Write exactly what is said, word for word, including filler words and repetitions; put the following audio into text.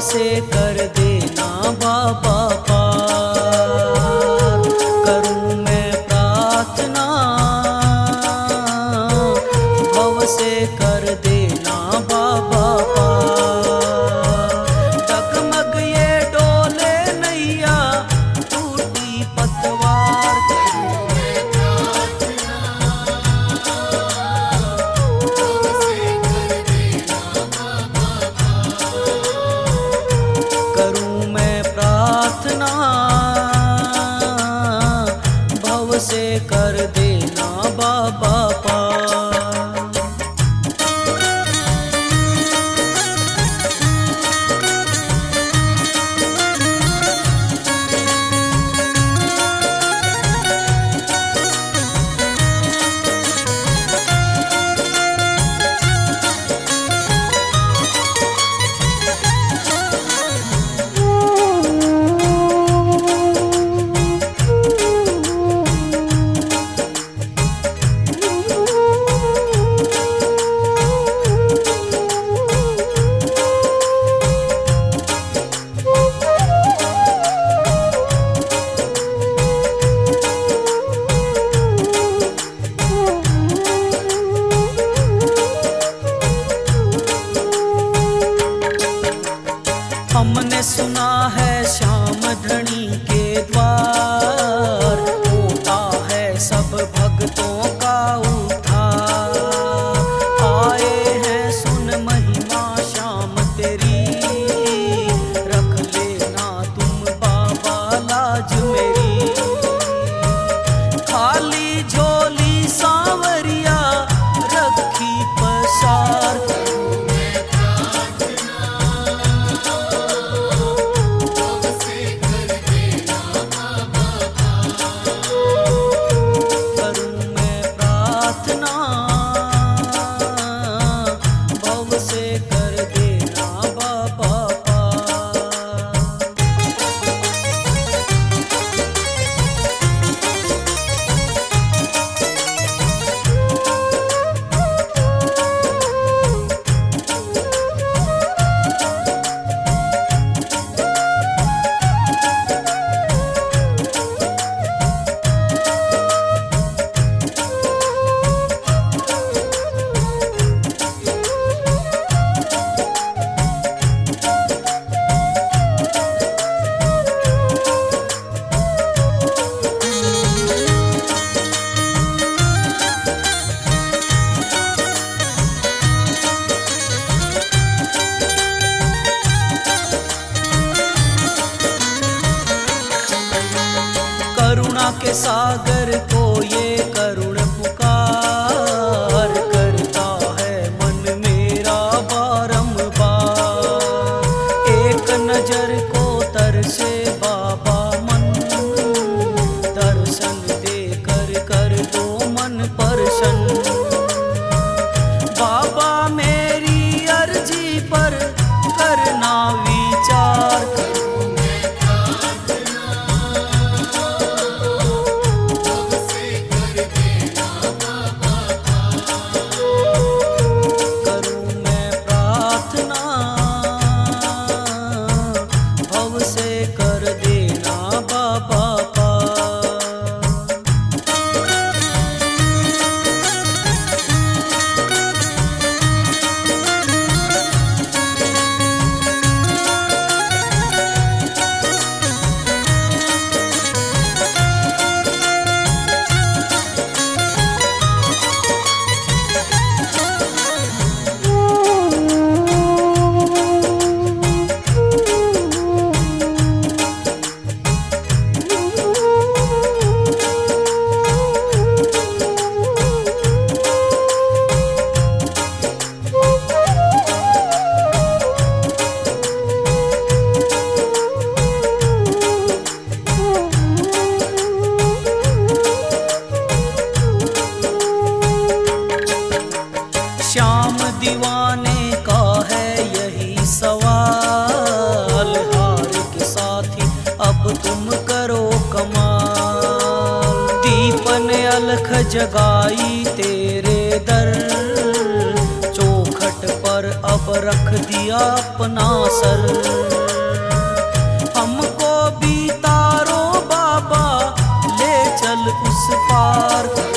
से कर देना बाबा पार। करूं मैं प्रार्थना भव से कर देना बाबा पार। डगमग ये डोले नैया टूटी पतवार। करूं मैं प्रार्थना भव से कर देना बाबा पार। हमने सुना है श्याम धनी के द्वार होता है सब भक्तों का उद्धार। आए हैं सुन महिमा श्याम तेरी, रख लेना तुम बाबा लाज मेरी। खाली झोली सांवरिया रखी पसार। करुणा के सागर को ये करुण पुकार करता है मन मेरा बारंबार। एक नजर को तरसे बाबा मन, दर्शन दे कर कर दो मन प्रसन्न। बाबा मेरी अर्जी पर करना विचार। कर देना बाबा पार। श्याम दीवाने का है यही सवाल। हार के साथी अब तुम करो कमाल। दीपन अलख जगाई तेरे दर, चौखट घाट पर अब रख दिया अपना सर। हमको भी तारो बाबा ले चल उस पार।